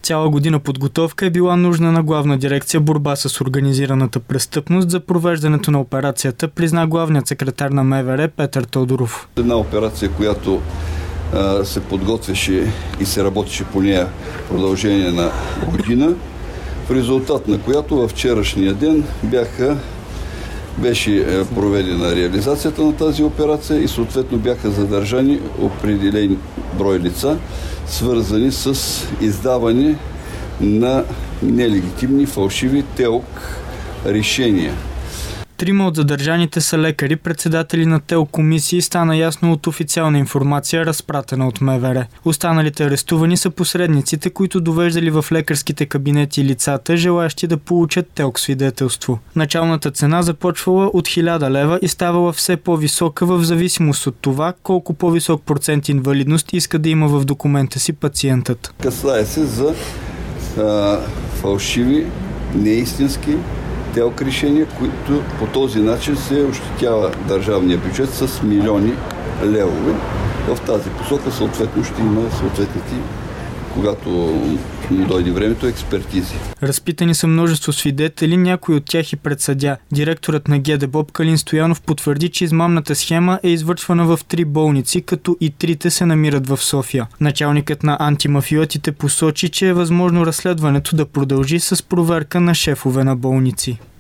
Цяла година подготовка е била нужна на Главна дирекция борба с организираната престъпност за провеждането на операцията, призна главният секретар на МВР Петър Тодоров. Една операция, която се подготвяше и се работеше по нея в продължение на година, в резултат на която във вчерашния ден беше проведена реализацията на тази операция и съответно бяха задържани определен брой лица, свързани с издаване на нелегитимни фалшиви ТЕЛК решения. 3 от задържаните са лекари, председатели на ТЕЛК комисии, стана ясно от официална информация, разпратена от МВР. Останалите арестувани са посредниците, които довеждали в лекарските кабинети лицата, желаящи да получат ТЕЛК свидетелство. Началната цена започвала от 1000 лева и ставала все по-висока в зависимост от това колко по-висок процент инвалидност иска да има в документа си пациентът. Касае се за фалшиви, неистински ТЕЛК решения, които по този начин се ощетява държавния бюджет с милиони левове. В тази посока съответно ще има съответните, когато му дойде времето, експертизи. Разпитани са множество свидетели, някои от тях и пред съдия. Директорът на ГДБОП Калин Стоянов потвърди, че измамната схема е извършвана в 3 болници, като и 3 се намират в София. Началникът на антимафиотите посочи, че е възможно разследването да продължи с проверка на шефове на болници.